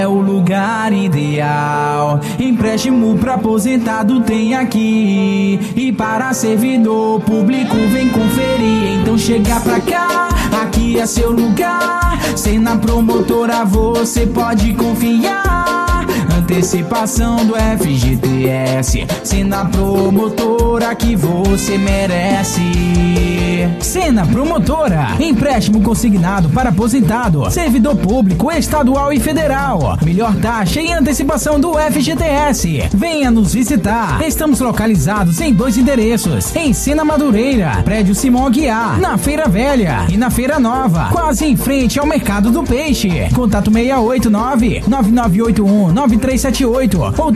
É o lugar ideal. Empréstimo pra aposentado tem aqui. E para servidor público vem conferir. Então chega pra cá, aqui é seu lugar. Sena Promotora você pode confiar. Antecipação do FGTS. Sena Promotora que você merece. Sena Promotora. Empréstimo consignado para aposentado, servidor público, estadual e federal. Melhor taxa e antecipação do FGTS. Venha nos visitar. Estamos localizados em 2 endereços. Em Sena Madureira, prédio Simão Aguiar, na Feira Velha e na Feira Nova, quase em frente ao Mercado do Peixe. Contato 689-9981-9378 ou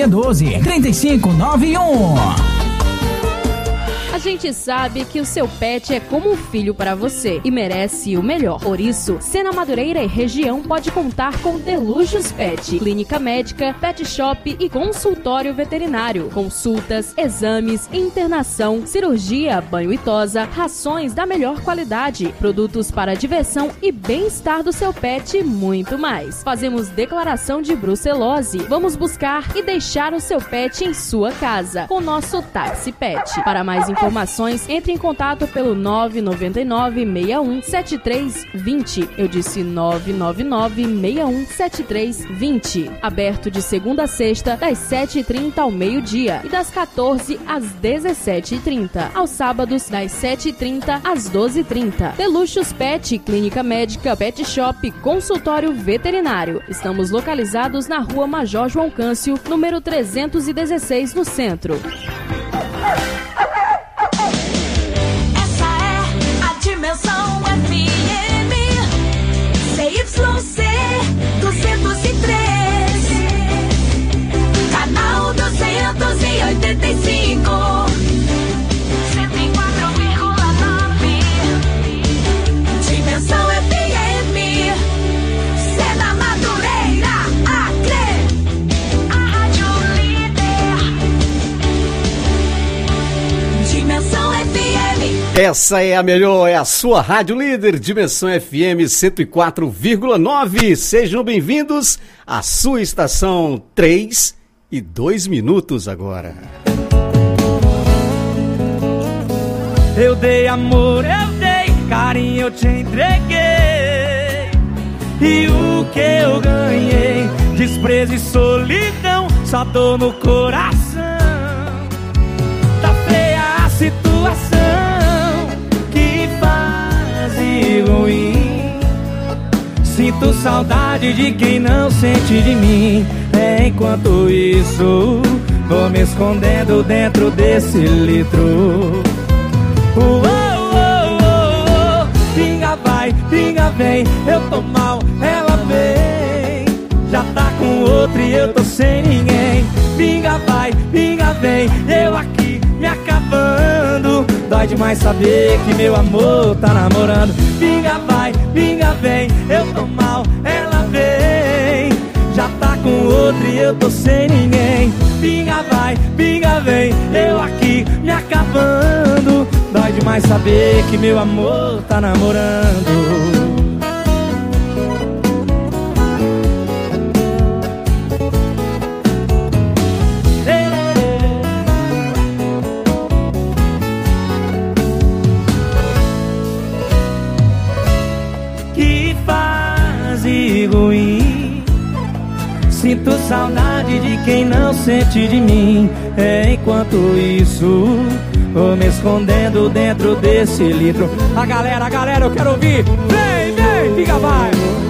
3612-3591. A gente sabe que o seu pet é como um filho para você e merece o melhor. Por isso, Sena Madureira e região pode contar com Delujos Pet, clínica médica, pet shop e consultório veterinário. Consultas, exames, internação, cirurgia, banho e tosa, rações da melhor qualidade, produtos para diversão e bem-estar do seu pet e muito mais. Fazemos declaração de brucelose. Vamos buscar e deixar o seu pet em sua casa com nosso táxi pet. Para mais informações, entre em contato pelo 999-61-7320. Eu disse 999-61-7320. Aberto de segunda a sexta, das 7h30 ao meio-dia e das 14 às 17h30. Aos sábados, das 7h30 às 12h30. Deluxos Pet, clínica médica, pet shop, consultório veterinário. Estamos localizados na Rua Major João Câncio, número 316, no centro. Dimensão FM CYC 203, canal 285, 104,9. Dimensão FM, Sena Madureira, Acre, a rádio líder. Dimensão FM. Essa é a melhor, é a sua rádio líder, Dimensão FM 104,9. Sejam bem-vindos à sua estação. 3:02 agora. Eu dei amor, eu dei carinho, eu te entreguei. E o que eu ganhei? Desprezo e solidão, só dor no coração. Tá feia a situação, ruim. Sinto saudade de quem não sente de mim. Enquanto isso, vou me escondendo dentro desse litro. Pinga vai, pinga vem, eu tô mal, ela vem. Já tá com outro e eu tô sem ninguém. Pinga vai, pinga vem, eu aqui me acabando. Dói demais saber que meu amor tá namorando. Pinga vai, pinga vem, eu tô mal, ela vem. Já tá com outro e eu tô sem ninguém. Pinga vai, pinga vem, eu aqui me acabando. Dói demais saber que meu amor tá namorando. Ruim. Sinto saudade de quem não sente de mim. Enquanto isso, vou me escondendo dentro desse litro. A galera, eu quero ouvir. Vem, vem, fica vai.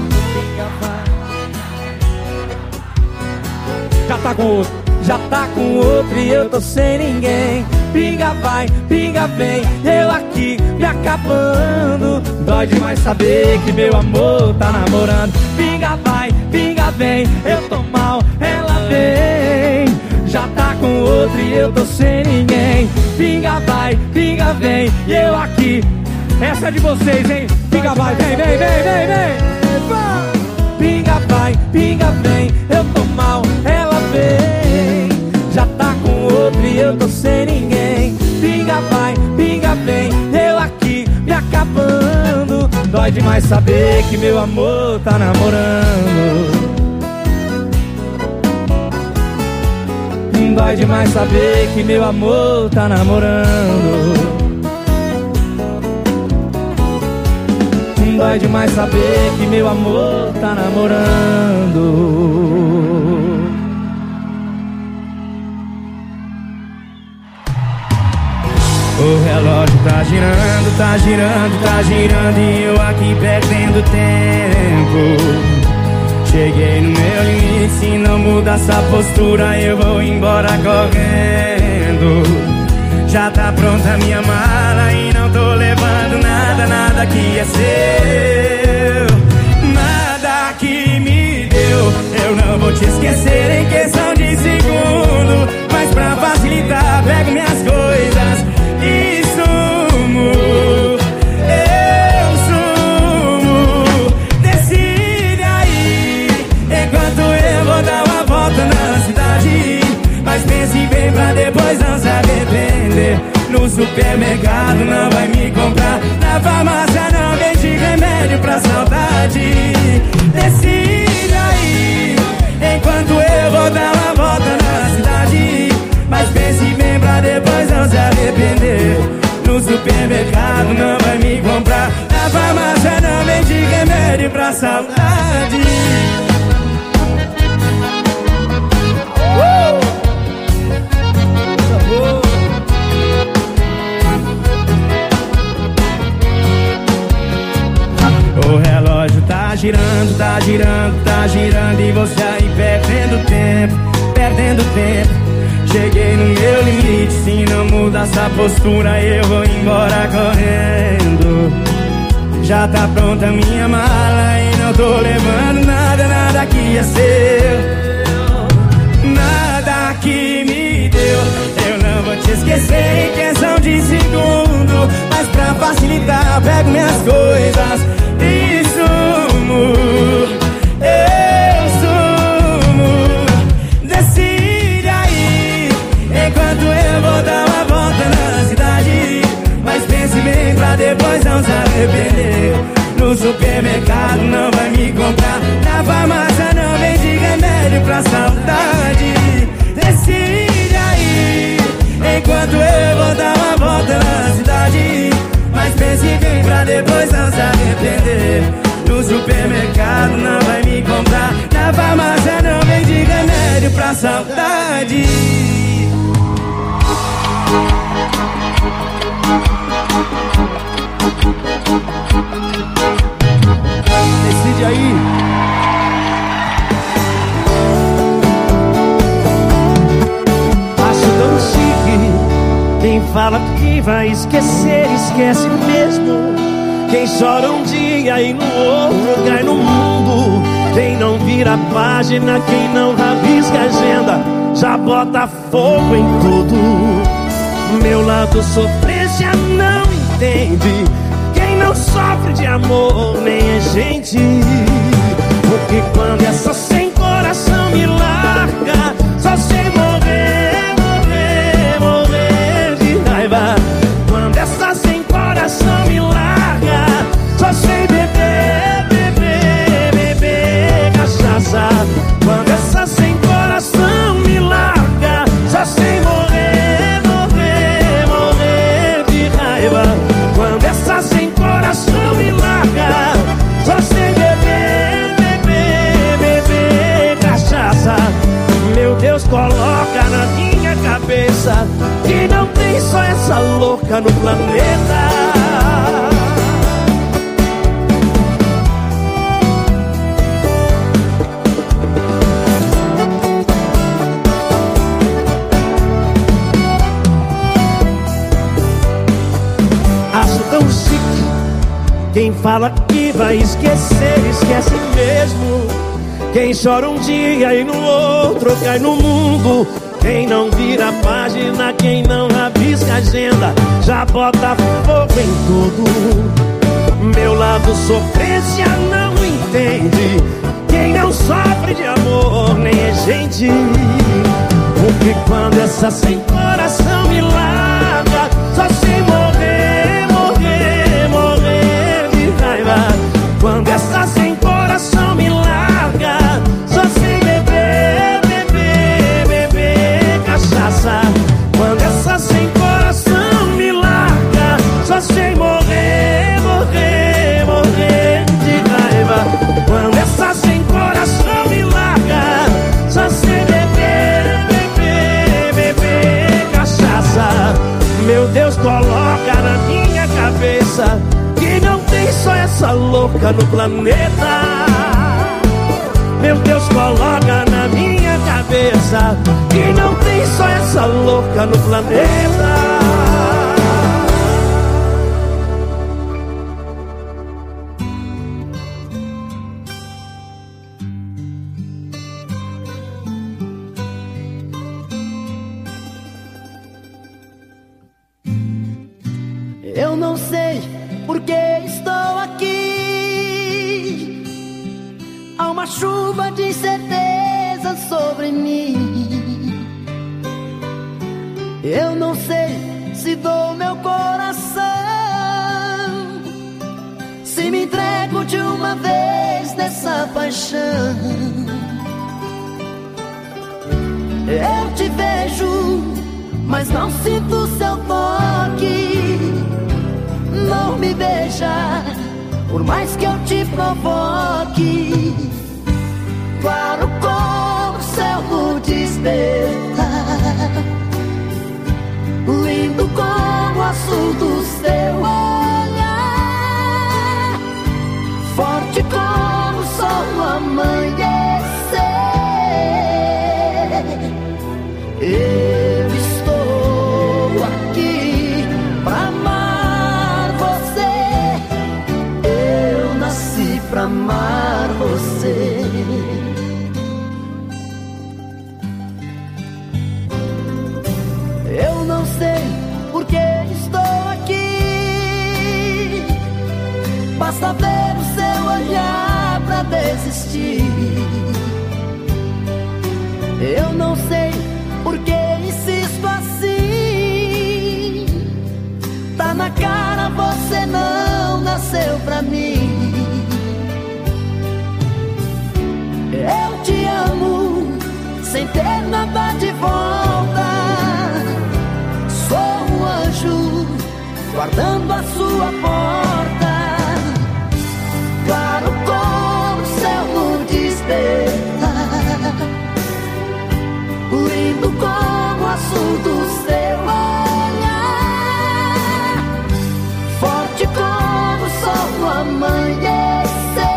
Já tá com outro e eu tô sem ninguém. Pinga vai, pinga vem, eu aqui me acabando. Dói demais saber que meu amor tá namorando. Pinga vai, pinga vem, eu tô mal, ela vem. Já tá com outro e eu tô sem ninguém. Pinga vai, pinga vem, e eu aqui. Essa é de vocês, hein? Pinga vai, vem, vem, vem, vem, vem. Pinga vai, pinga vem, eu tô mal, ela vem. Já tá com outro e eu tô sem ninguém. Pinga vai, pinga vem, eu aqui me acabando. Dói demais saber que meu amor tá namorando. Dói demais saber que meu amor tá namorando. Dói demais saber que meu amor tá namorando. O relógio tá girando, tá girando, tá girando e eu aqui perdendo tempo. Cheguei no meu limite, se não mudar essa postura eu vou embora correndo. Já tá pronta minha mala e não tô levando nada, nada que é seu. Nada que me deu, eu não vou te esquecer em questão de segundo. Mas pra facilitar, pego minhas coisas e sumo. Eu sumo. Decide aí, enquanto eu vou dar uma volta na cidade. Mas pense bem pra depois não se arrepender. No supermercado não vai me comprar, na farmácia não vende remédio pra saudade. Decide aí, enquanto eu vou dar uma volta na cidade. Mas pense bem pra depois não se arrepender. No supermercado não vai me comprar, na farmácia não vende remédio pra saudade. O relógio tá girando, tá girando, tá girando e você aí perdendo tempo, perdendo tempo. Cheguei no meu limite, se não mudar essa postura eu vou embora correndo. Já tá pronta minha mala e não tô levando nada, nada que é seu. Nada que me deu, eu não vou te esquecer em questão de segundo. Mas pra facilitar, pego minhas coisas e sumo. Eu sumo. Decide aí, enquanto eu vou dar uma volta na cidade. Mas pense bem pra depois não se arrepender. No supermercado não vai me comprar, na farmácia não vende remédio pra saudade. Decide aí, enquanto eu vou dar uma volta na cidade. Mas pense bem pra depois não se arrepender. No supermercado não vai me comprar, na farmácia não vende remédio pra saudade. Decide aí. Acho tão chique. Quem fala que vai esquecer, esquece mesmo. Quem chora um dia e no outro cai no mundo. Quem não vira página, quem não rabisca a agenda, já bota fogo em tudo. Meu lado sofrência não entende. Quem não sofre de amor nem é gente. Porque quando essa sem coração me larga, só sei morrer, morrer, morrer de raiva. Quando essa sem coração me larga, só sei beber, beber, beber cachaça. Quando essa sem coração me larga, só sei morrer, morrer, morrer de raiva. Quando essa sem coração me larga, só sei beber, beber, beber cachaça. Meu Deus, coloca na minha cabeça que não tem só essa louca no planeta. Acho tão chique. Quem fala que vai esquecer, esquece mesmo. Quem chora um dia e no outro cai no mundo. Quem não vira página, quem não rabisca a agenda, já bota fogo em tudo. Meu lado sofrência não entende. Quem não sofre de amor nem é gente. Porque quando essa sem coração me larga, só sei morrer, morrer, morrer de raiva. Quando essa sem coração me larga, só sei beber, beber, beber cachaça. essa louca no planeta. Meu Deus, coloca na minha cabeça que não tem só essa louca no planeta. Eu não sei por que estou aqui. Há uma chuva de incerteza sobre mim. Eu não sei se dou meu coração, se me entrego de uma vez nessa paixão. Eu te vejo, mas não sinto seu toque. Não me beija, por mais que eu te provoque. Claro como o céu no despertar, lindo como o azul do seu olhar, forte como o sol no amanhecer. Eu estou aqui pra amar você. Eu nasci pra amar você. Eu não sei por que estou aqui. Basta ver o seu olhar pra desistir. Eu não sei por que insisto assim. Tá na cara, você não nasceu pra mim. Eu te amo sem ter nada de volta. Sou um anjo guardando a sua porta. Claro como o céu no despertar, lindo como o azul do seu olhar, forte como o sol no amanhecer.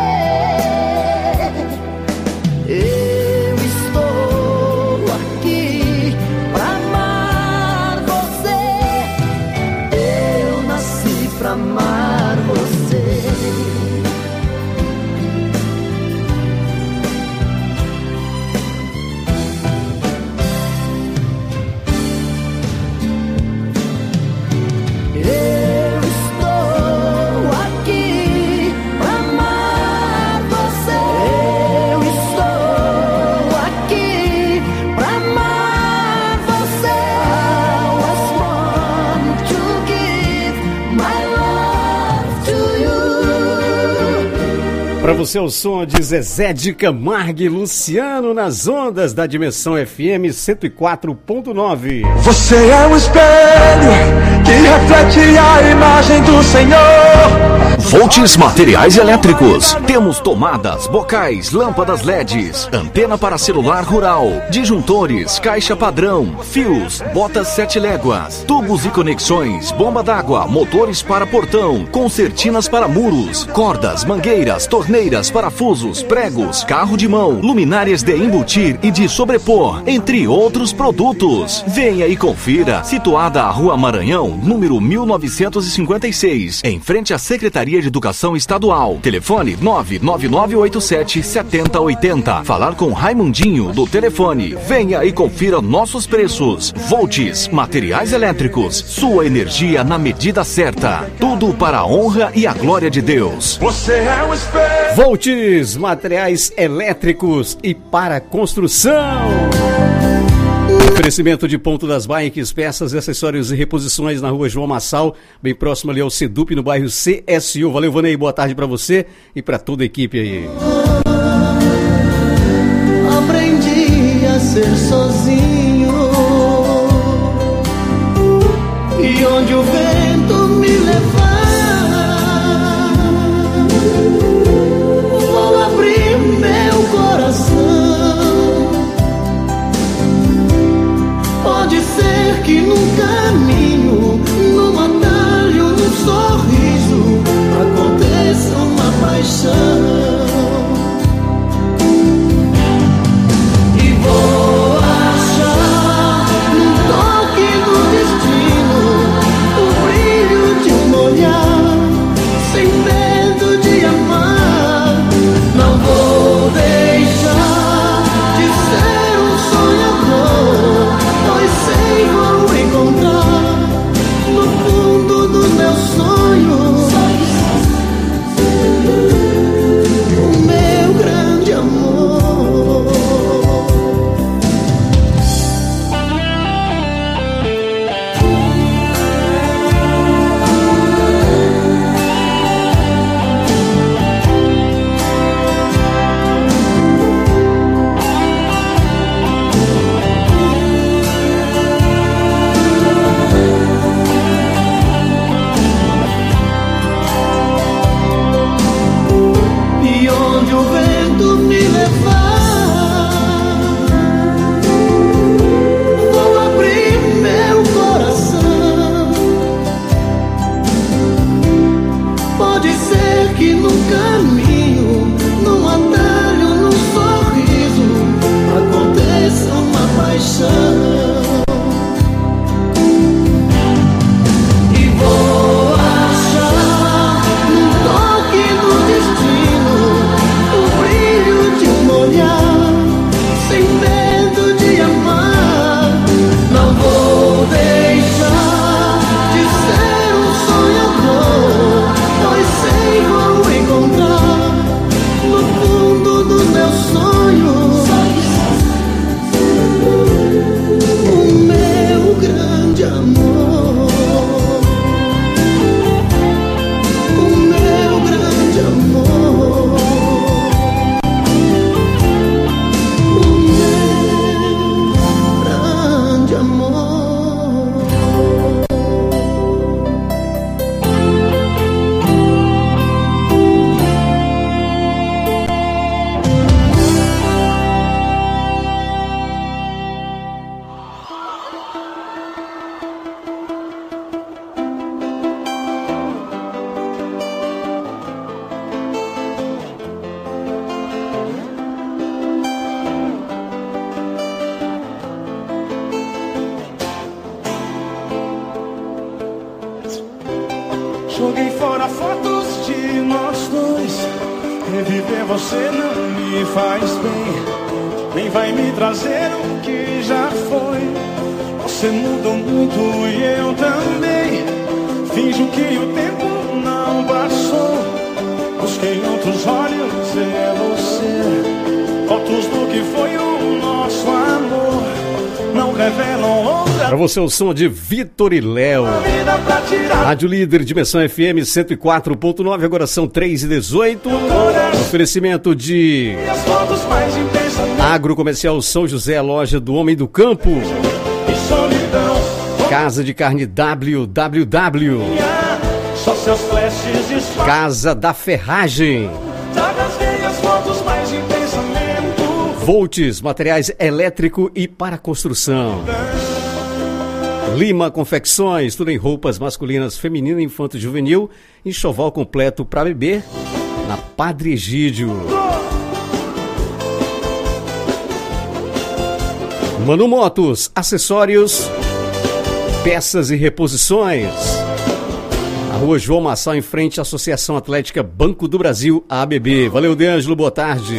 Eu estou aqui pra amar você. Eu nasci pra amar você. Eu estou aqui pra amar você. Eu estou aqui pra amar você. I was born to give my love to you. Pra você o som de Zezé de Camargo e Luciano nas ondas da Dimensão FM 104.9. Você é um espelho que reflete a imagem do Senhor. Voltes Materiais Elétricos. Temos tomadas, bocais, lâmpadas LEDs, antena para celular rural, disjuntores, caixa padrão, fios, botas 7 léguas, tubos e conexões, bomba d'água, motores para portão, concertinas para muros, cordas, mangueiras, torneiras, parafusos, pregos, carro de mão, luminárias de embutir e de sobrepor, entre outros produtos. Venha e confira. Situada à Rua Maranhão, número 1956, em frente à Secretaria de Educação Estadual. Telefone 99987-7080. Falar com Raimundinho do telefone. Venha e confira nossos preços. Voltes Materiais Elétricos. Sua energia na medida certa. Tudo para a honra e a glória de Deus. Você é um espelho. Voltes Materiais Elétricos e para construção. Oferecimento de Ponto das Bikes, peças, acessórios e reposições na Rua João Massal, bem próximo ali ao Sedup, no bairro CSU. Valeu, Vanei, boa tarde pra você e pra toda a equipe aí. Aprendi a ser sozinho, e onde o vento me levar, vou abrir meu coração. Pode ser que num caminho, num atalho, num sorriso, aconteça procurar fotos de nós dois. Reviver você não me faz bem, nem vai me trazer o que já foi. Você mudou muito e eu também. Finjo que o tempo não passou. Busquei outros olhos em você, fotos do que foi o nosso amor. Não revelam outra. Pra você o som de Vitor e Léo. Rádio Líder, Dimensão FM 104.9, agora são 3h18. Oferecimento de Agrocomercial São José, loja do Homem do Campo. Casa de Carne WWW. Casa da Ferragem. Volts, materiais elétrico e para construção. Lima Confecções, tudo em roupas masculinas, feminina, infanto, juvenil, enxoval completo para bebê, na Padre Egídio. Mano Motos, acessórios, peças e reposições. Na Rua João Massal, em frente à Associação Atlética Banco do Brasil, ABB. Valeu, D'Angelo, boa tarde.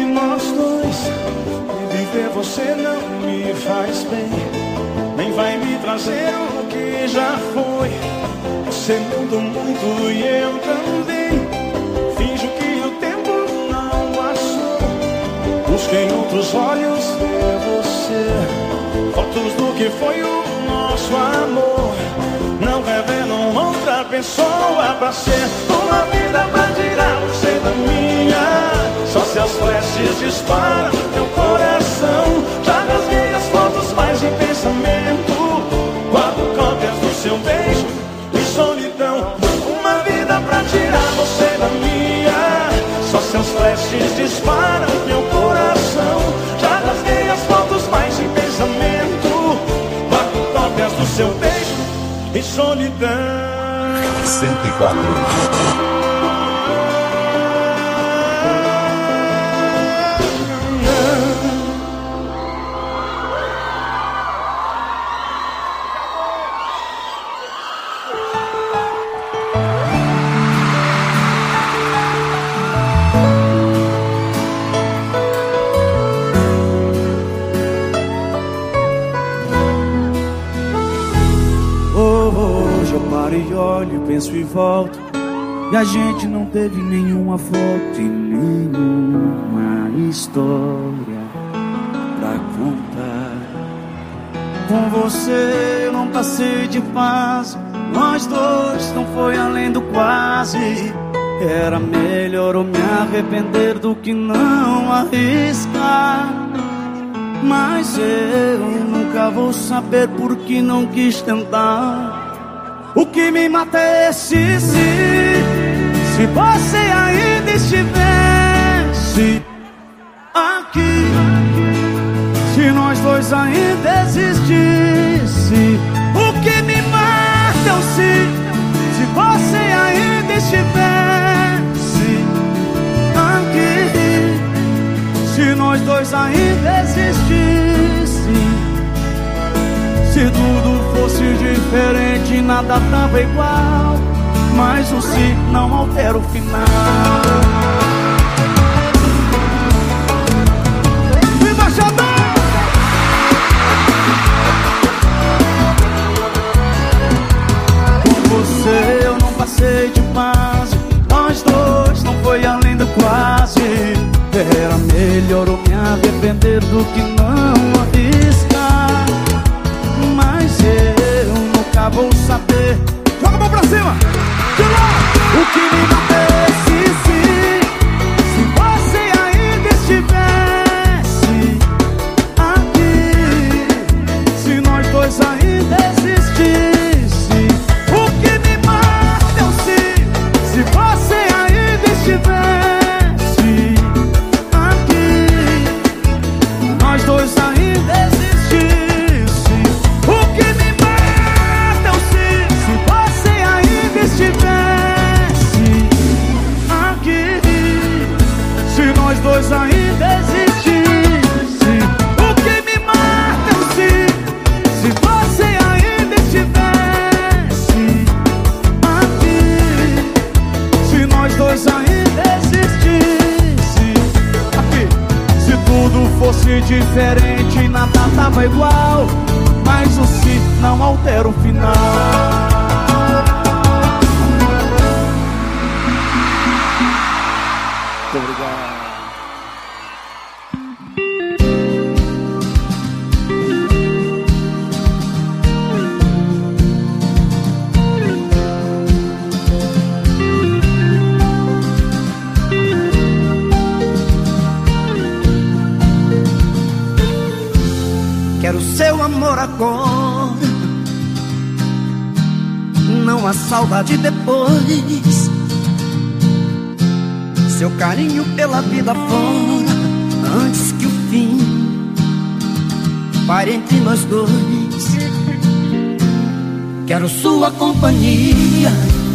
Você não me faz bem, nem vai me trazer o que já foi. Você mudou muito e eu também. Finjo que o tempo não passou. Busquei outros olhos ver você, fotos do que foi o nosso amor. Não revelam outra pessoa pra ser uma vida pra tirar você da minha. Só seus flashes disparam meu coração. Já rasguei as fotos, mas em pensamento guardo cópias do seu beijo e solidão. Uma vida pra tirar você da minha. Só seus flashes disparam meu coração. Já rasguei as fotos, mas em pensamento guardo cópias do seu beijo e solidão. 104. E olho, penso e volto, e a gente não teve nenhuma foto e nenhuma história pra contar. Com você eu não passei de fase, nós dois não foi além do quase. Era melhor eu me arrepender do que não arriscar. Mas eu nunca vou saber por que não quis tentar. O que me mata é esse se você ainda estivesse aqui, se nós dois ainda existisse. O que me mata é o se você ainda estivesse aqui, se nós dois ainda existisse. Se tudo fosse diferente, nada tava igual, mas o se não altera o final. Embaixador! Com você eu não passei de fase, nós dois não foi além do quase. Era melhor eu me arrepender do que não arriscar. Mas eu nunca vou saber. Joga a mão pra cima! De lá! O que me mata é esse se você ainda estivesse aqui, se nós dois ainda existisse. O que me mata é o se você ainda estivesse aqui, nós dois ainda existisse. O que me mata é o se você ainda estivesse tudo fosse diferente, nada tava igual, mas o se não altera o final. Muito obrigado. Quero seu amor agora, não há saudade depois. Seu carinho pela vida fora, antes que o fim pare entre nós dois. Quero sua companhia,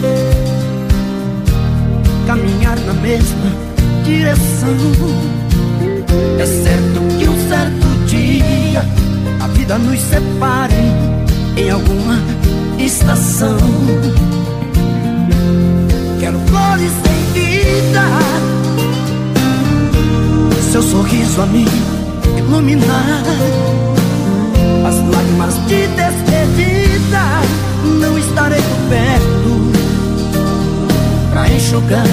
caminhar na mesma direção. É certo que um certo dia a vida nos separe em alguma estação. Quero flores sem vida, seu sorriso a me iluminar. As lágrimas de despedida não estarei por perto pra enxugar.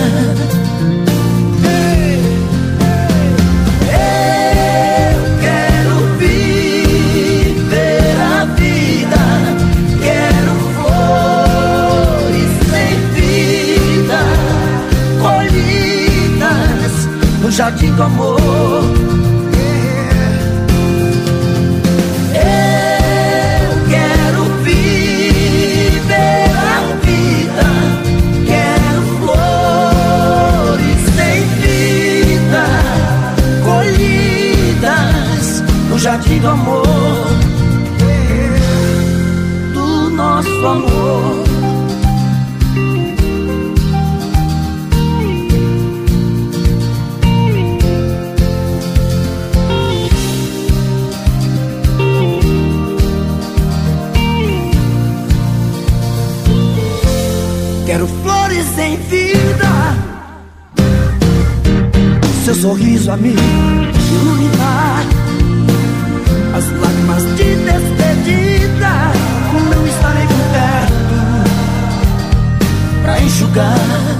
Jardim do amor. Eu quero viver a vida, quero flores sem vida, colhidas no jardim do amor, do nosso amor. Quero flores em vida, seu sorriso a me iluminar. As lágrimas de despedida não estarei por perto pra enxugar.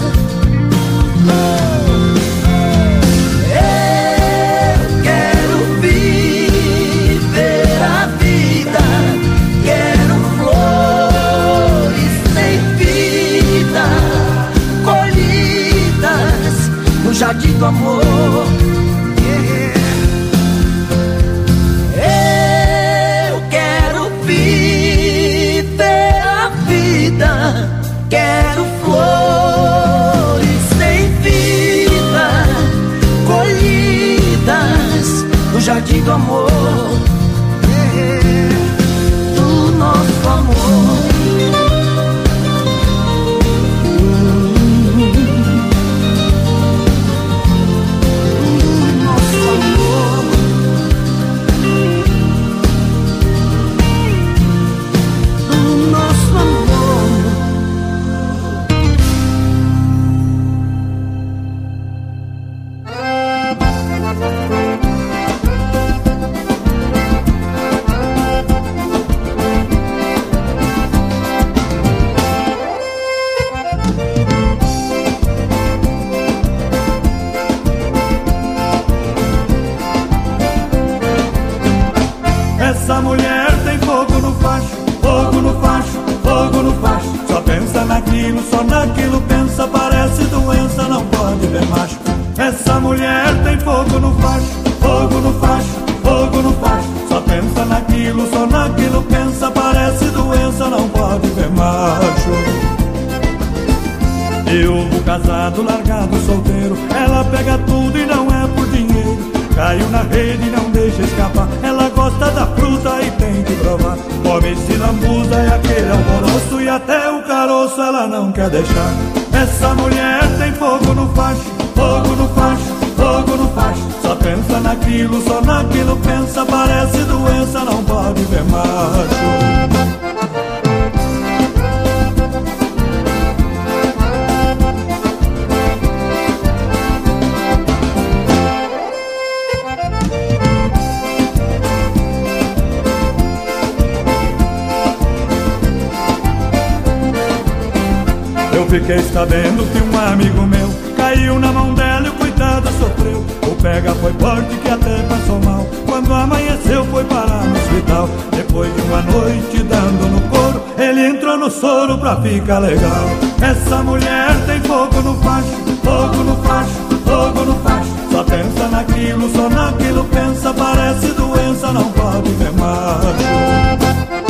Eu quero viver a vida, quero flores sem vida, colhidas no jardim do amor. Eu quero viver a vida, quero flores sem vida, colhidas no jardim do amor, do nosso amor. Essa mulher tem fogo no facho, fogo no facho, fogo no facho. Só pensa naquilo, só naquilo pensa, parece doença, não pode ver macho. Essa mulher tem fogo no facho, fogo no facho, fogo no facho. Só pensa naquilo, só naquilo pensa, parece doença, não pode ver macho. Eu vou casado, largado, solteiro, ela pega tudo e não é por dinheiro. Caiu na rede e não deixa escapar, ela gosta da fruta e tem que provar. Come se lambuza e aquele alvoroço, e até o caroço ela não quer deixar. Essa mulher tem fogo no facho, fogo no facho, fogo no facho. Só pensa naquilo, só naquilo pensa, parece doença, não pode ver macho. fiquei sabendo que um amigo meu caiu na mão dela e o coitado sofreu. O pega foi forte que até passou mal. Quando amanheceu foi parar no hospital. Depois de uma noite dando no couro, ele entrou no soro pra ficar legal. Essa mulher tem fogo no facho, fogo no facho, fogo no facho. Só pensa naquilo, só naquilo pensa. Parece doença, não pode ver macho.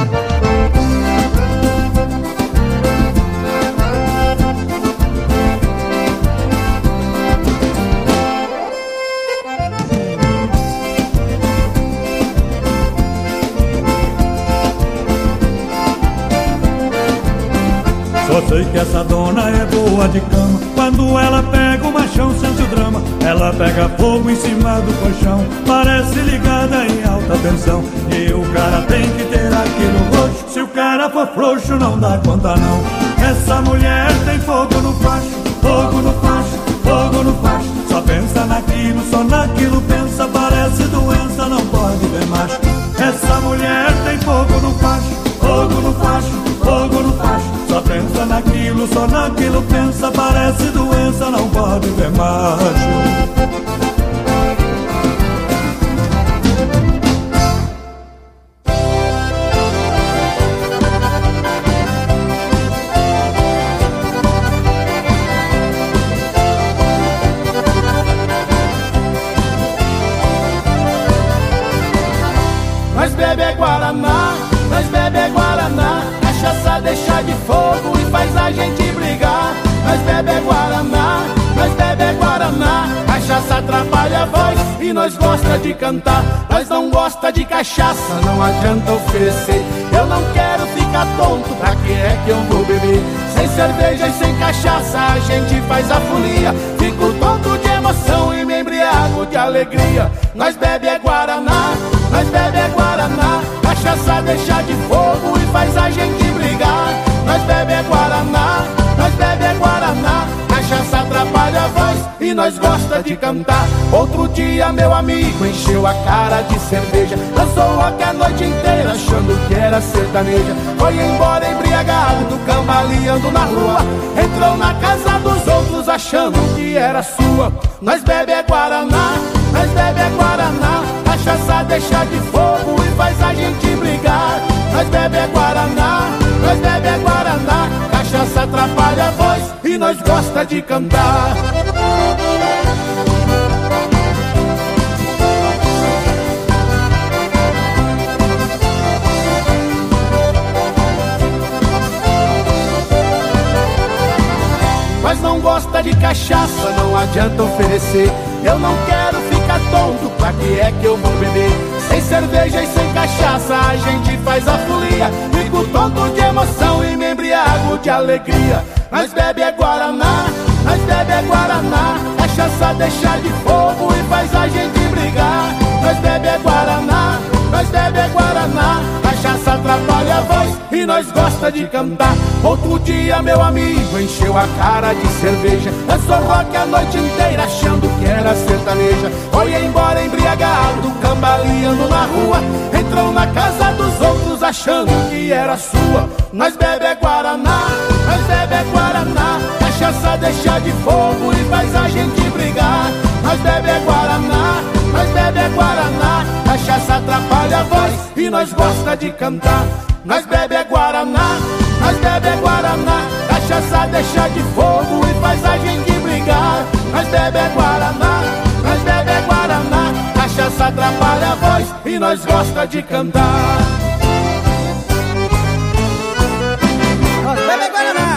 Só sei que essa dona é boa de cama. Quando ela pega o machão, sente o drama. Ela pega fogo em cima do colchão, parece ligada em alta tensão. E o cara tem que ter aquilo roxo. Se o cara for frouxo, não dá conta não. Essa mulher tem fogo no facho, fogo no facho, fogo no facho. Só pensa naquilo, só naquilo pensa. Parece doença, não pode ver macho. Essa mulher tem fogo no facho, fogo no facho, fogo no facho. Só pensa naquilo, só naquilo pensa. Parece doença, não pode ver macho. Nós bebe Guaraná, nós bebe Guaraná. Cachaça deixa de fogo e faz a gente brigar. Nós bebe Guaraná, nós bebe Guaraná. Cachaça atrapalha a voz e nós gosta de cantar. Nós não gosta de cachaça, não adianta oferecer. Eu não quero ficar tonto, pra que é que eu vou beber? Sem cerveja e sem cachaça a gente faz a folia. Fico tonto de emoção e me embriago de alegria. Nós bebe Guaraná, nós bebe Guaraná. Cachaça deixa de fogo e faz a gente brigar. Nós bebe Guaraná, nós bebe Guaraná. Cachaça atrapalha a voz e nós gosta de cantar. Outro dia meu amigo encheu a cara de cerveja, dançou rock a noite inteira achando que era sertaneja. Foi embora embriagado, cambaleando na rua. Entrou na casa dos outros achando que era sua. Nós bebe Guaraná, nós bebe Guaraná. Cachaça deixa de fogo e faz a gente brigar. Nós bebe Guaraná, nós bebe Guaraná. Cachaça atrapalha a voz e nós gosta de cantar. Nós não gosta de cachaça, não adianta oferecer. Eu não quero ficar tonto, pra que é que eu vou beber? Sem cerveja e sem cachaça a gente faz a folia. Fico tonto de emoção e me embriago de alegria. Nós bebe Guaraná, nós bebe Guaraná. Cachaça deixa de fogo e faz a gente brigar. Nós bebe Guaraná, nós bebe Guaraná. Cachaça atrapalha a voz e nós gosta de cantar. Outro dia meu amigo encheu a cara de cerveja, dançou rock a noite inteira achando que era sertaneja. Foi embora embriagado, cambaleando na rua. Entrou na casa dos outros achando que era sua. Nós bebe Guaraná, nós bebe Guaraná. Cachaça deixa de fogo e faz a gente brigar. Nós bebe Guaraná, nós bebe Guaraná. Cachaça atrapalha a voz e nós gosta de cantar. Nós bebe Guaraná, nós bebe Guaraná. Cachaça deixa de fogo e faz a gente brigar. Nós bebe Guaraná, nós bebe Guaraná. Cachaça atrapalha a voz e nós gosta de cantar. Nós bebe Guaraná.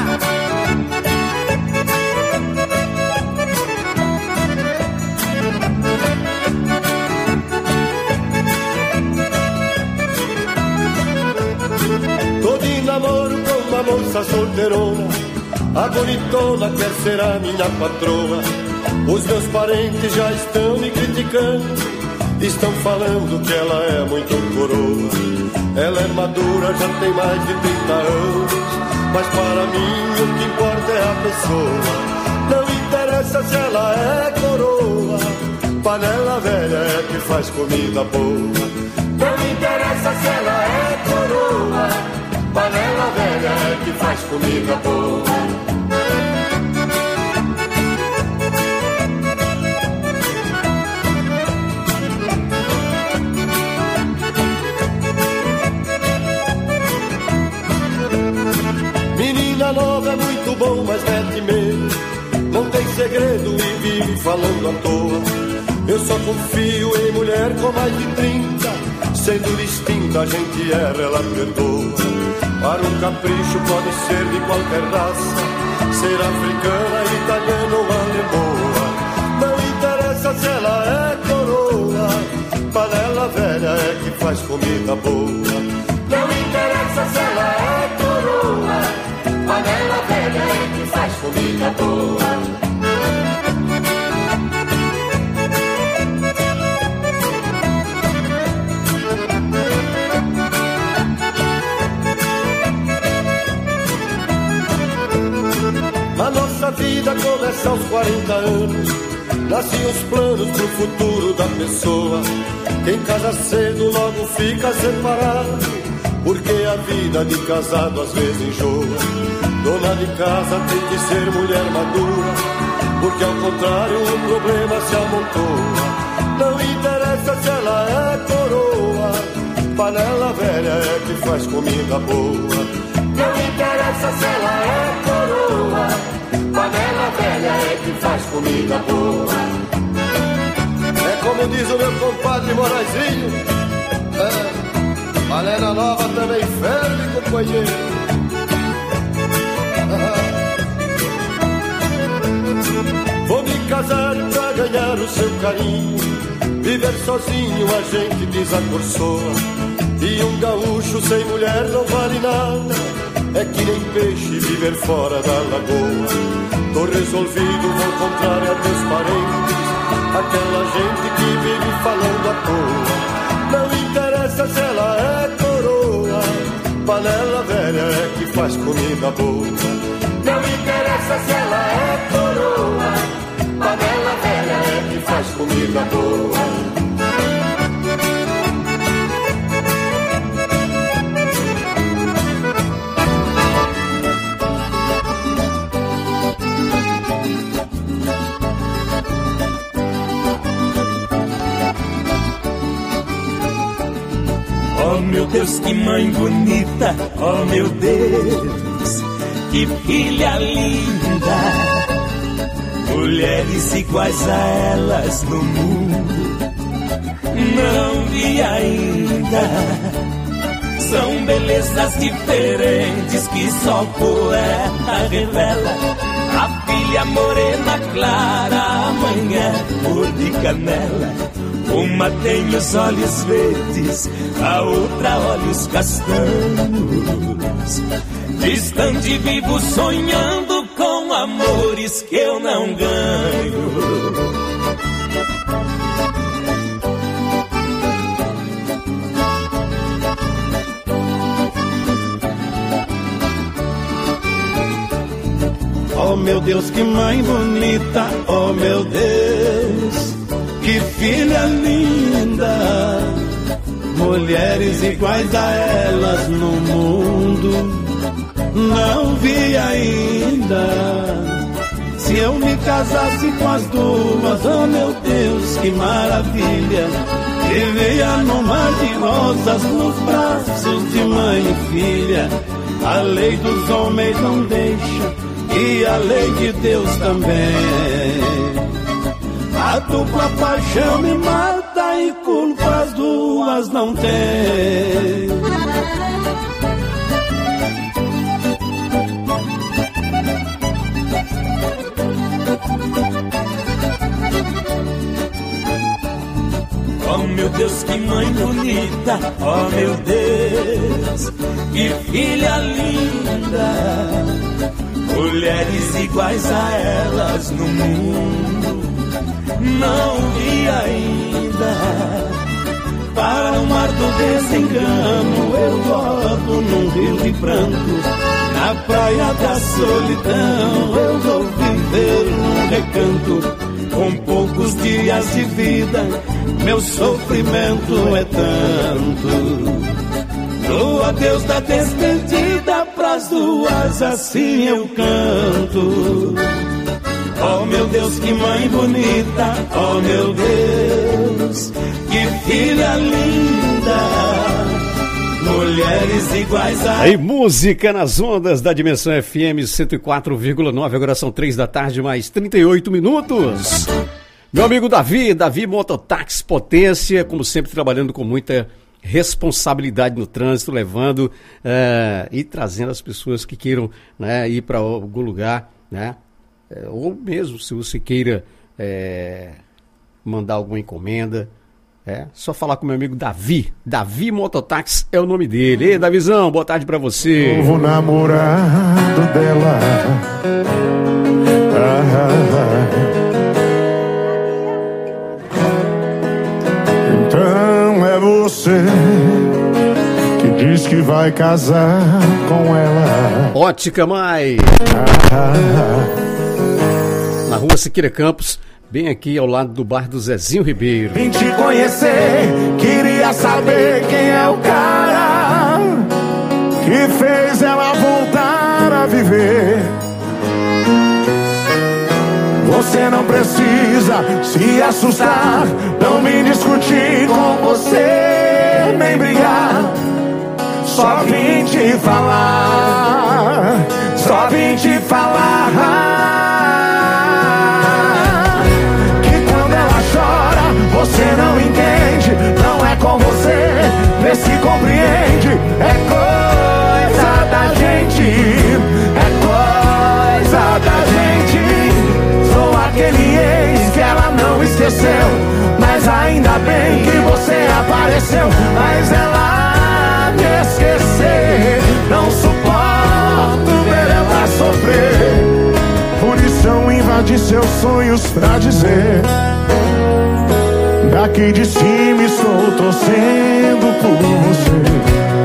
Tô de namoro com uma moça solteirona, a bonitona quer ser a minha patroa. Os meus parentes já estão me criticando, estão falando que ela é muito coroa. Ela é madura, já tem mais de 30 anos, mas para mim o que importa é a pessoa. Não interessa se ela é coroa, panela velha é que faz comida boa. Não interessa se ela é coroa, panela velha é que faz comida boa. falando à toa. Eu só confio em mulher com mais de 30. Sendo distinta a gente erra, ela perdoa. Para um capricho pode ser de qualquer raça, ser africana, italiana ou alemoa. Não interessa se ela é coroa, panela velha é que faz comida boa. Não interessa se ela é coroa, panela velha é que faz comida boa. A nossa vida começa aos 40 anos. Nascem os planos pro futuro da pessoa. Quem casa cedo logo fica separado, porque a vida de casado às vezes enjoa. Dona de casa tem que ser mulher madura, porque ao contrário o problema se amontoa. Não interessa se ela é coroa, panela velha é que faz comida boa. Não interessa se ela é coroa, panela velha é que faz comida boa. É como diz o meu compadre Moraizinho, panela nova também ferve, companheiro. Vou me casar pra ganhar o seu carinho, viver sozinho a gente desacorçoa. E um gaúcho sem mulher não vale nada, é que nem peixe viver fora da lagoa. Tô resolvido, vou encontrar a meus parentes, aquela gente que vive falando à toa. Não interessa se ela é coroa, panela velha é que faz comida boa. Não interessa se ela é coroa, panela velha é que faz comida boa. Oh meu Deus, que mãe bonita, oh meu Deus, que filha linda. Mulheres iguais a elas no mundo não vi ainda. São belezas diferentes que só o poeta revela. A filha morena clara, a mãe é cor de canela. Uma tem os olhos verdes, a outra olhos castanhos. Distante vivo sonhando com amores que eu não ganho. Oh meu Deus, que mãe bonita, oh meu Deus, que filha linda. Mulheres iguais a elas no mundo não vi ainda. Se eu me casasse com as duas, oh meu Deus, que maravilha. Viveria no mar de rosas, nos braços de mãe e filha. A lei dos homens não deixa, e a lei de Deus também. A dupla paixão me mata e culpa as duas não tem. Oh meu Deus, que mãe bonita, oh meu Deus, que filha linda. Mulheres iguais a elas no mundo não vi ainda. Para o mar do desengano eu boto num rio de pranto. Na praia da solidão eu vou viver num recanto. Com poucos dias de vida meu sofrimento é tanto. No adeus da despedida pras duas assim eu canto. Oh meu Deus, que mãe bonita, oh meu Deus, que filha linda. Mulheres iguais a... Aí, música nas ondas da Dimensão FM 104,9. Agora são 3 da tarde, mais 38 minutos. Meu amigo Davi Mototáxi Potência, como sempre trabalhando com muita responsabilidade no trânsito, levando e trazendo as pessoas que queiram, né, ir para algum lugar, né, ou mesmo se você queira mandar alguma encomenda, só falar com meu amigo Davi Mototáxi é o nome dele. Ei, Davizão, boa tarde pra você. Novo namorado dela. Então é você que diz que vai casar com ela. Ótica Mais. Na rua Siqueira Campos, bem aqui ao lado do bar do Zezinho Ribeiro. Vim te conhecer, queria saber quem é o cara que fez ela voltar a viver. Você não precisa se assustar, não me discutir com você, nem brigar. Só vim te falar, só vim te falar que quando ela chora, você não entende. Não é com você, vê se compreende. É coisa da gente, é coisa da gente. Sou aquele ex que ela não esqueceu, mas ainda bem que você apareceu. Mas ela me esquecer, não suporto ver ela sofrer. Por isso eu invadi seus sonhos pra dizer: daqui de cima estou torcendo por você.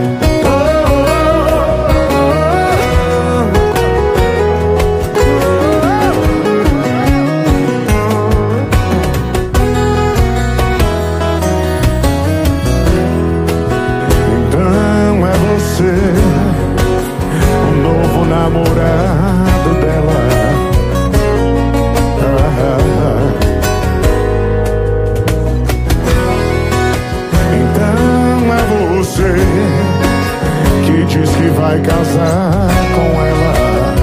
O novo namorado dela. Então é você que diz que vai casar com ela.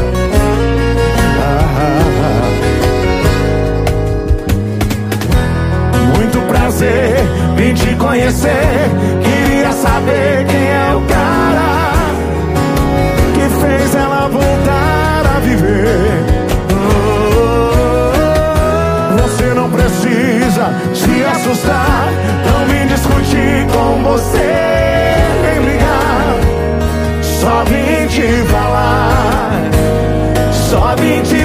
Muito prazer, vim te conhecer. Queria saber quem é o cara que fez ela voltar a viver. Você não precisa se assustar, não me discutir com você, nem brigar. Só vim te falar, só vim te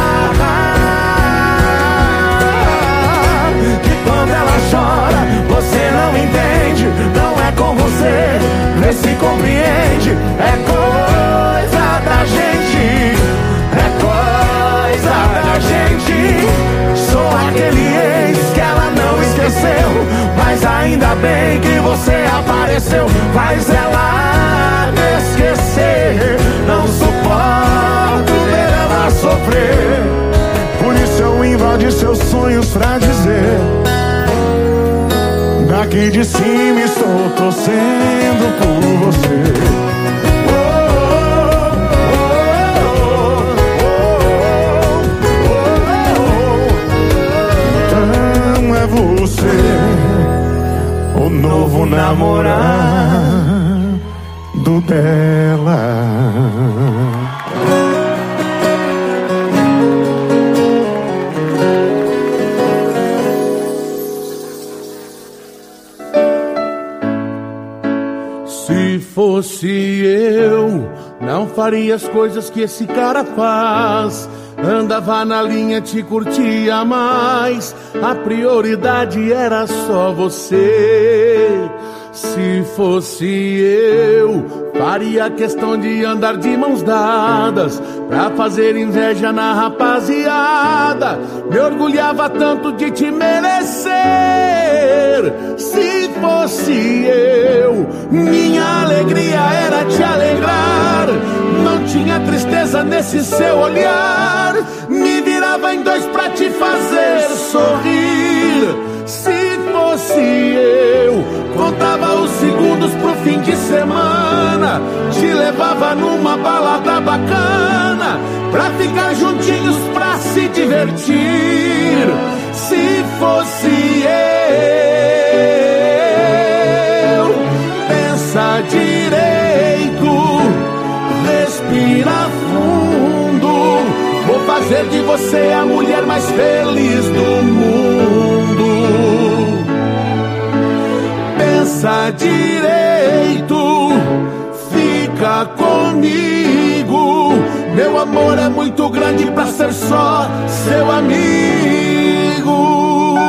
falar que quando ela chora, você não entende. Não é com você, vê se compreende. É coisa da gente, é coisa da gente. Sou aquele ex que ela não esqueceu, mas ainda bem que você apareceu. Faz ela me esquecer, não suporto ver ela sofrer. Por isso eu invadi seus sonhos pra dizer: daqui de cima estou torcendo por você. Então é você, o novo namorado dela. Se fosse eu, não faria as coisas que esse cara faz. Andava na linha, te curtia mais. A prioridade era só você. Se fosse eu, faria questão de andar de mãos dadas pra fazer inveja na rapaziada. Me orgulhava tanto de te merecer. Se fosse eu, minha alegria era te alegrar. Não tinha tristeza nesse seu olhar. Me virava em dois pra te fazer sorrir. Se fosse eu, contava os segundos pro fim de semana. Te levava numa balada bacana pra ficar juntinhos pra se divertir. Se fosse eu, pensa direito, respira fundo. Vou fazer de você a mulher mais feliz do mundo. Pensa direito, fica comigo. Meu amor é muito grande pra ser só seu amigo.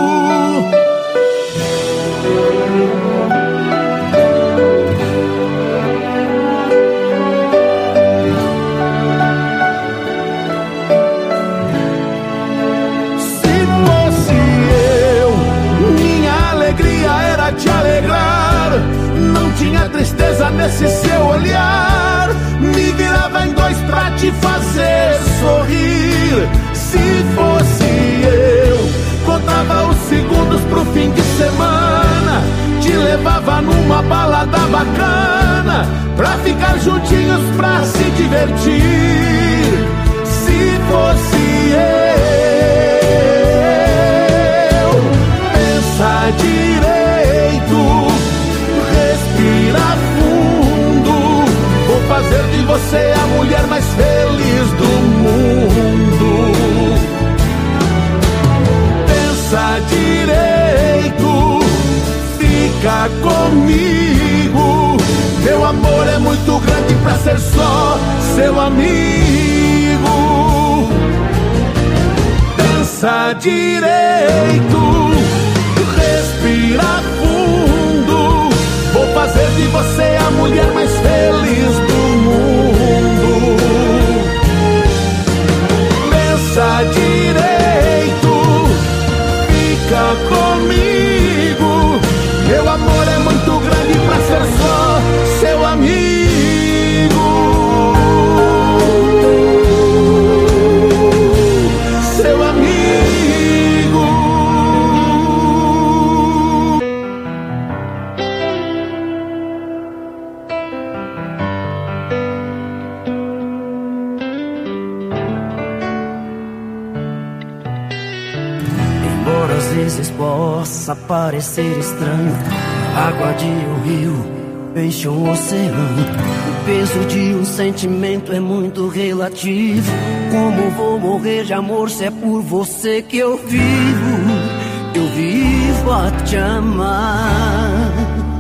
Te alegrar, não tinha tristeza nesse seu olhar, me virava em dois pra te fazer sorrir. Se fosse eu, contava os segundos pro fim de semana, te levava numa balada bacana, pra ficar juntinhos pra se divertir. Se fosse eu, pensa direito, respira fundo. Vou fazer de você a mulher mais feliz do mundo. Pensa direito, fica comigo. Meu amor é muito grande pra ser só seu amigo. Pensa direito, respira fundo. Vou fazer de você a mulher mais feliz do mundo. Pensa direito, fica comigo. Meu amor é muito grande pra ser só seu amigo. Seu amigo. Às vezes possa parecer estranho, água de um rio enche um oceano. O peso de um sentimento é muito relativo. Como vou morrer de amor se é por você que eu vivo? Eu vivo a te amar.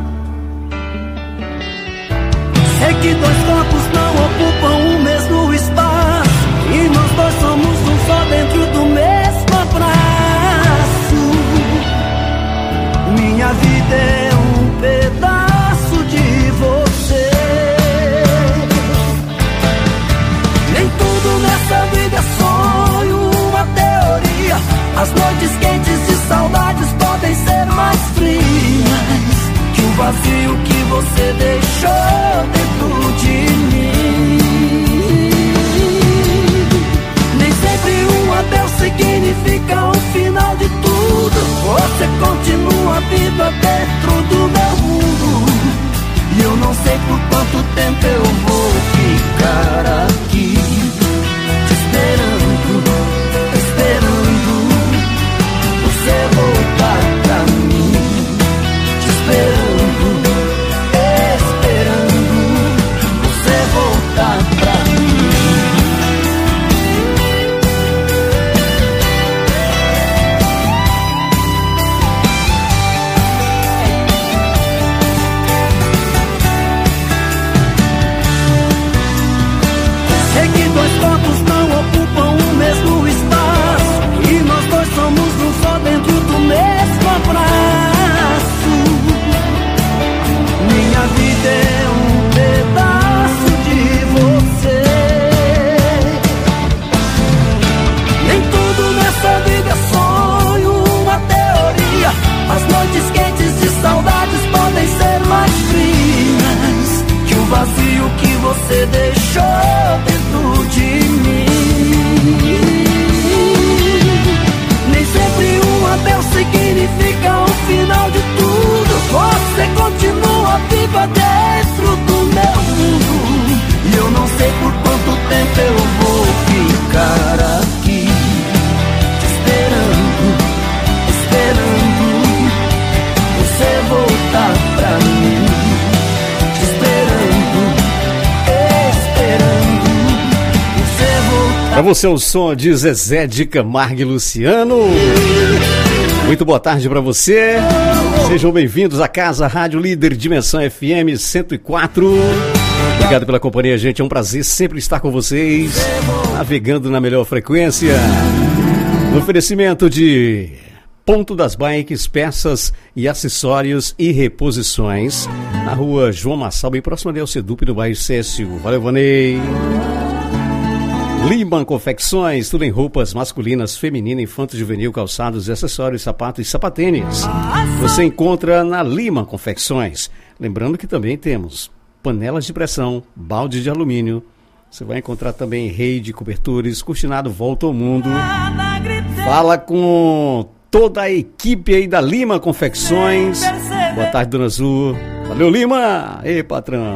Sei que dois corpos não ocupam o mesmo espaço, e nós dois somos um só dentro do mesmo abraço. Minha vida é um pedaço de você. Nem tudo nessa vida é sonho, uma teoria. As noites quentes de saudades podem ser mais frias que o vazio que você deixou dentro de mim. Nem sempre um adeus significa o final de tudo. Você continua viva dentro do meu mundo, e eu não sei por quanto tempo eu vou ficar aqui te esperando, esperando você voltar pra mim, te esperando, esperando você voltar pra mim. Pra você o som de Zezé de Camargo e Luciano. Muito boa tarde pra você. Sejam bem-vindos à Casa Rádio Líder Dimensão FM 104. Obrigado pela companhia, gente. É um prazer sempre estar com vocês, navegando na melhor frequência. No oferecimento de Ponto das Bikes, peças e acessórios e reposições. Na rua João Massal, bem próximo ao Sedup, no bairro Cécio. Valeu, Vanei. Lima Confecções, tudo em roupas masculinas, feminina, infanto, juvenil, calçados, acessórios, sapatos e sapatênis. Você encontra na Lima Confecções. Lembrando que também temos panelas de pressão, balde de alumínio. Você vai encontrar também rede, cobertores, cortinado, volta ao mundo. Fala com toda a equipe aí da Lima Confecções. Boa tarde, Dona Azul. Valeu, Lima! Ei, patrão!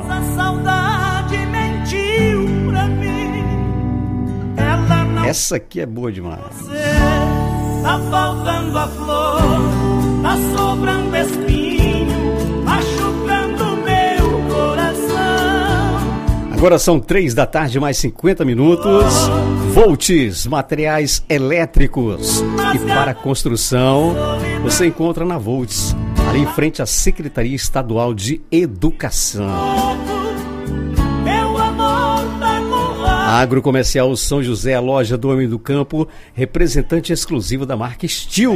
Essa aqui é boa demais. Tá faltando a flor, tá sobrando espinho, machucando meu coração. Agora são 3 da tarde, mais 50 minutos. Volts, materiais elétricos. E para construção, você encontra na Volts, ali em frente à Secretaria Estadual de Educação. Agrocomercial São José, a loja do Homem do Campo, representante exclusivo da marca Steel.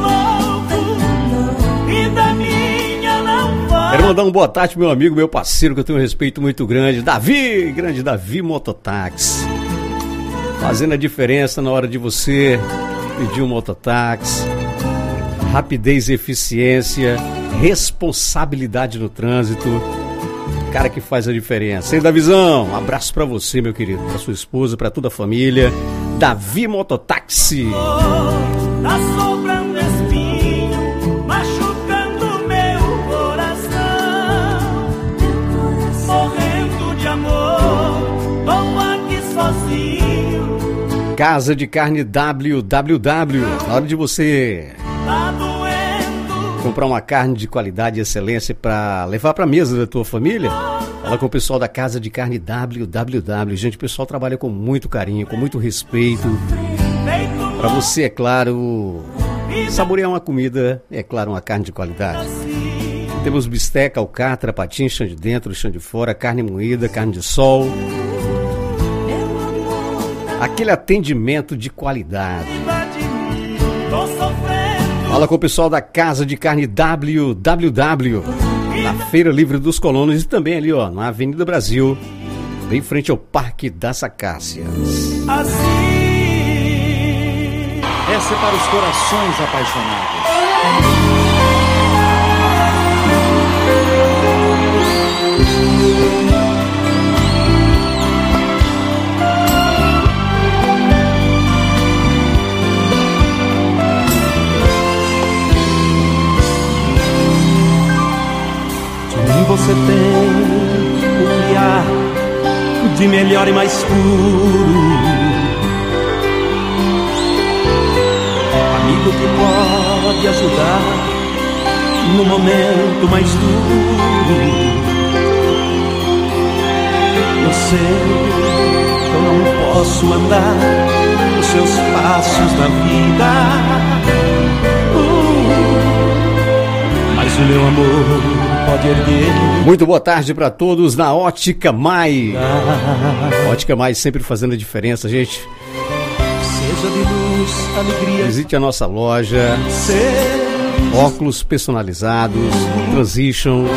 Quero mandar um boa tarde pro meu amigo, meu parceiro, que eu tenho um respeito muito grande, Davi, grande Davi Mototáxi. Fazendo a diferença na hora de você pedir um mototáxi. Rapidez e eficiência, responsabilidade no trânsito. Cara que faz a diferença. Hein, Davizão? Um abraço pra você, meu querido, pra sua esposa, pra toda a família. Davi Mototáxi. Tá sobrando espinho, machucando meu coração. Morrendo de amor, tô aqui sozinho. Casa de Carne WWW. Na hora de você comprar uma carne de qualidade e excelência para levar para a mesa da tua família, fala com o pessoal da Casa de Carne WWW. Gente, o pessoal trabalha com muito carinho, com muito respeito. Para você, é claro, saborear uma comida, é claro, uma carne de qualidade. Temos bisteca, alcatra, patinho, chão de dentro, chão de fora, carne moída, carne de sol. Aquele atendimento de qualidade. Fala com o pessoal da Casa de Carne WWW, na Feira Livre dos Colonos e também ali, ó, na Avenida Brasil, bem em frente ao Parque das Acácias. Essa é para os corações apaixonados. Você tem o olhar de melhor e mais puro, amigo que pode ajudar no momento mais duro. Eu sei que eu não posso andar os seus passos na vida, mas o meu amor pode erguer. Muito boa tarde para todos na Ótica Mai. Ótica Mai sempre fazendo a diferença, gente. Seja de luz, alegria. Visite a nossa loja. Óculos personalizados, transitions,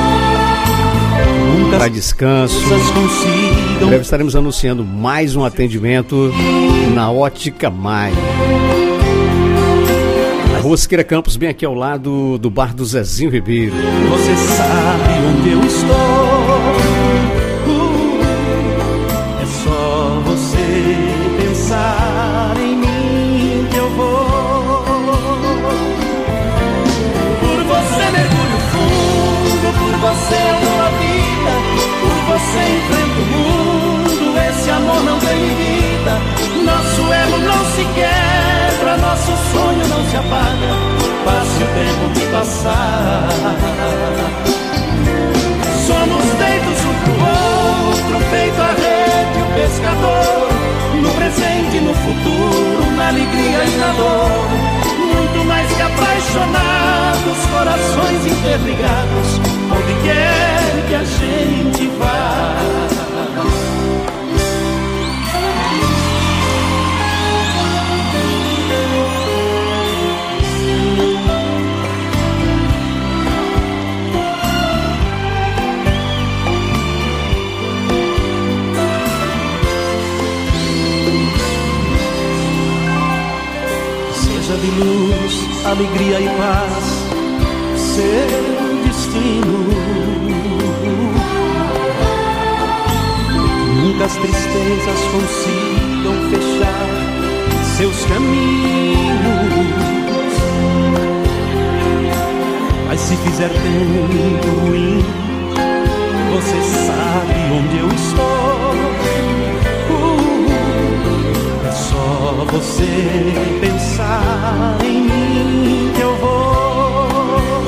para descanso. Em breve estaremos anunciando mais um atendimento na Ótica Mai. Rua Siqueira Campos, bem aqui ao lado do bar do Zezinho Ribeiro. Você sabe onde eu estou. É só você pensar em mim que eu vou. Por você mergulho fundo, por você eu dou a vida, por você enfrento o mundo. Esse amor não tem vida, nosso elo não se quebra, nosso sonho não se apaga, passe o tempo que passar. Somos feitos um pro outro, feito a rede e o pescador. No presente alegria e na dor. Muito mais que apaixonados, corações interligados, onde quer que a gente vá. De luz, alegria e paz, seu destino. Nunca as tristezas consigam fechar seus caminhos. Mas se fizer tempo ruim, você sabe onde eu estou. É só você pensar em mim que eu vou.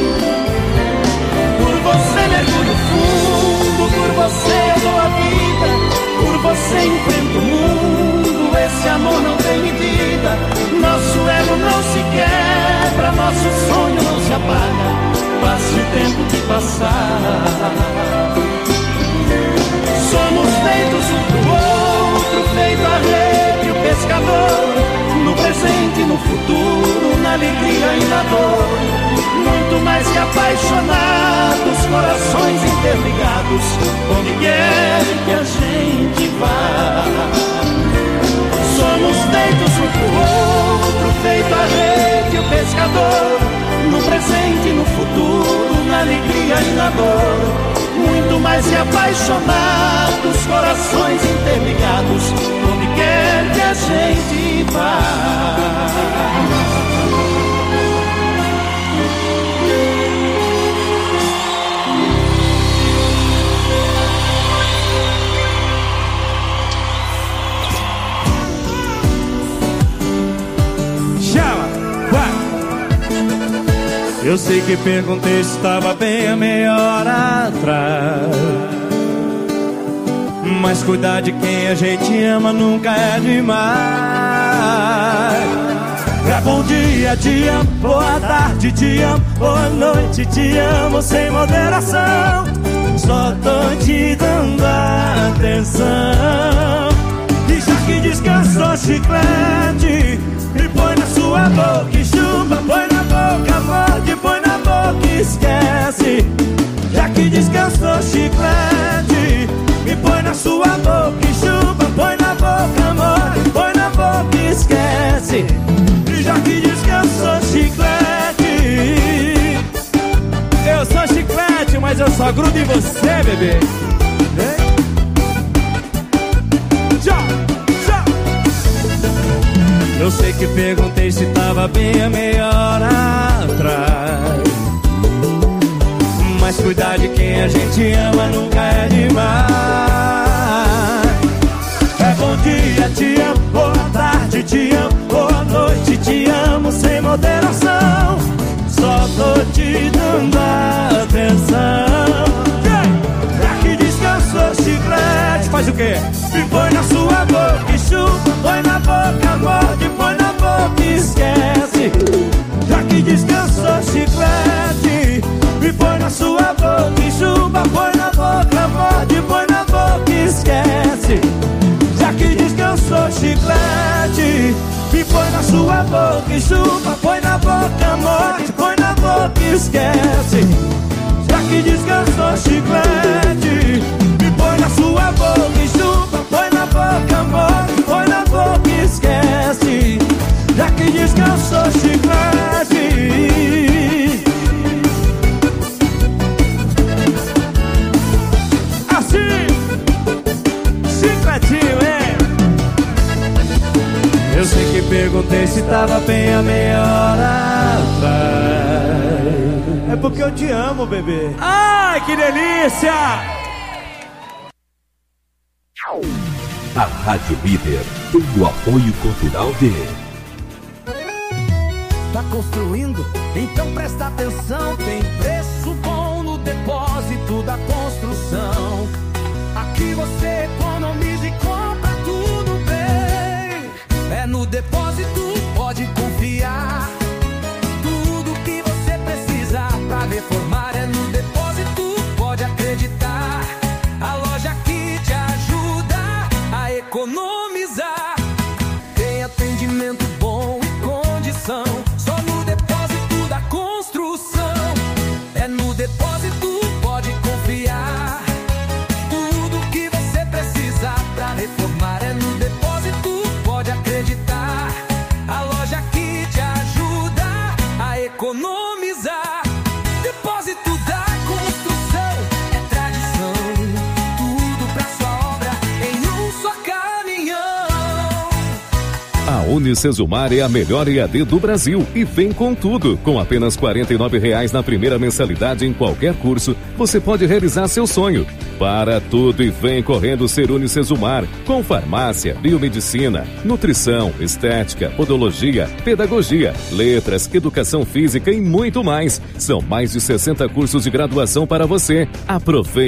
Por você mergulho fundo, por você eu dou a vida, por você enfrento o mundo, esse amor não tem medida. Nosso ego não se quebra, nosso sonho não se apaga, passe o tempo que passar. Somos feitos um pro outro, feito a rede e o pescador, no presente e no futuro, na alegria e na dor. Muito mais que apaixonados, corações interligados, onde quer que a gente vá. Somos feitos um pro outro, feito a rede e o pescador, no presente e no futuro, na alegria e na dor. Muito mais que apaixonados, corações interligados, onde quer que a gente vá. Chama, vai! Eu sei que perguntei se estava bem há meia hora atrás, mas cuidar de quem a gente ama nunca é demais. É bom dia, te amo, boa tarde, te amo, boa noite, te amo sem moderação. Só tô te dando atenção. E já que descansou chiclete, me põe na sua boca e chupa, põe na boca, morde, põe na boca e esquece. Já que descansou chiclete, me põe na sua boca e chupa, põe na boca, morde, põe na boca e esquece. E já que descansou chiclete, eu sou chiclete, mas eu só grudo em você, bebê. Eu sei que perguntei se tava bem há meia hora atrás, mas cuidar de quem a gente ama nunca é demais. É bom dia, te amo, boa tarde, te amo, boa noite, te amo sem moderação. Só tô te dando atenção. Já que descansou chiclete, faz o quê? Me põe na sua boca e chupa, põe na boca, morde, põe na boca e esquece. Já que descansou chiclete, me põe na sua boca e chupa, põe na boca, morde, põe na boca e esquece. Já que descansou chiclete, me põe na sua boca e chupa, põe na boca, morde, põe na boca e esquece. Já que descansou chiclete, me põe na sua boca e chupa, põe na boca, morde, põe na boca e esquece. Já que descansou chiclete. Assim, chicletinho, hein? Eu sei que perguntei se tava bem há meia hora atrás. É porque eu te amo, bebê. Ai, que delícia! A Rádio Líder tem o apoio cultural de... Tá construindo? Então presta atenção. Tem preço bom no depósito da construção. Aqui você economiza e compra tudo bem. É no depósito Unicesumar é a melhor EAD do Brasil e vem com tudo. Com apenas R$ 49,00 na primeira mensalidade em qualquer curso, você pode realizar seu sonho. Para tudo e vem correndo ser Unicesumar, com farmácia, biomedicina, nutrição, estética, podologia, pedagogia, letras, educação física e muito mais. São mais de 60 cursos de graduação para você. Aproveite!